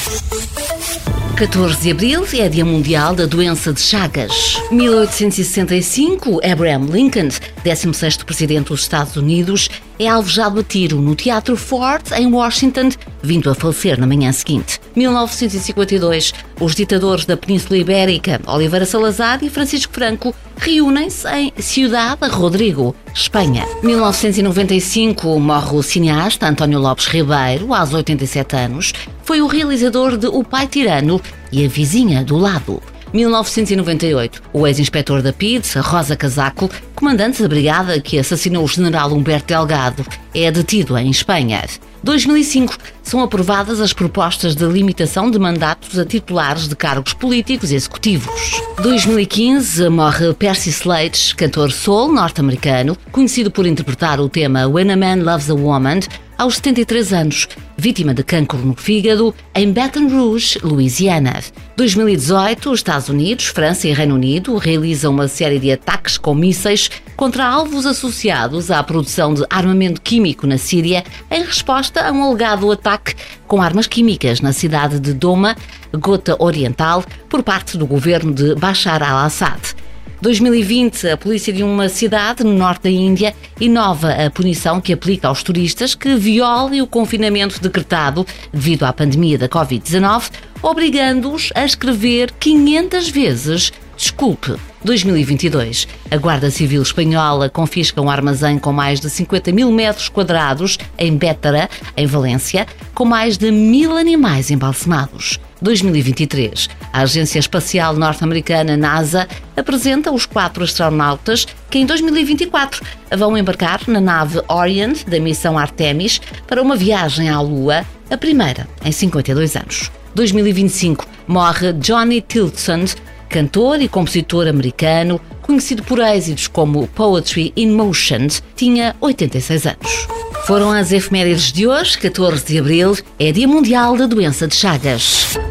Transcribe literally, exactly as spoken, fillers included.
catorze de abril é Dia Mundial da Doença de Chagas. mil oitocentos e sessenta e cinco, Abraham Lincoln, décimo sexto Presidente dos Estados Unidos, é alvejado a tiro no Teatro Ford, em Washington, vindo a falecer na manhã seguinte. mil novecentos e cinquenta e dois, os ditadores da Península Ibérica, Oliveira Salazar e Francisco Franco, reúnem-se em Ciudad Rodrigo, Espanha. mil novecentos e noventa e cinco, morre o cineasta António Lopes Ribeiro, aos oitenta e sete anos. Foi o realizador de O Pai Tirano e A Vizinha do Lado. mil novecentos e noventa e oito, o ex-inspetor da P I D, Rosa Casaco, comandante da brigada que assassinou o general Humberto Delgado, é detido em Espanha. dois mil e cinco, são aprovadas as propostas de limitação de mandatos a titulares de cargos políticos e executivos. dois mil e quinze, morre Percy Sledge, cantor soul norte-americano, conhecido por interpretar o tema When a Man Loves a Woman, aos setenta e três anos, vítima de cancro no fígado, em Baton Rouge, Louisiana. dois mil e dezoito, os Estados Unidos, França e Reino Unido realizam uma série de ataques com mísseis contra alvos associados à produção de armamento químico na Síria, em resposta a um alegado ataque com armas químicas na cidade de Douma, Ghouta Oriental, por parte do governo de Bashar al-Assad. dois mil e vinte, a polícia de uma cidade no norte da Índia inova a punição que aplica aos turistas que violem o confinamento decretado devido à pandemia da covid dezanove, obrigando-os a escrever quinhentas vezes desculpe. dois mil e vinte e dois, a Guarda Civil Espanhola confisca um armazém com mais de cinquenta mil metros quadrados em Bétara, em Valência, com mais de mil animais embalsamados. dois mil e vinte e três, a Agência Espacial Norte-Americana NASA apresenta os quatro astronautas que em dois mil e vinte e quatro vão embarcar na nave Orient da missão Artemis para uma viagem à Lua, a primeira em cinquenta e dois anos. dois mil e vinte e cinco, morre Johnny Tilson, cantor e compositor americano, conhecido por êxitos como Poetry in Motion, tinha oitenta e seis anos. Foram as efemérides de hoje, catorze de abril, é Dia Mundial da Doença de Chagas.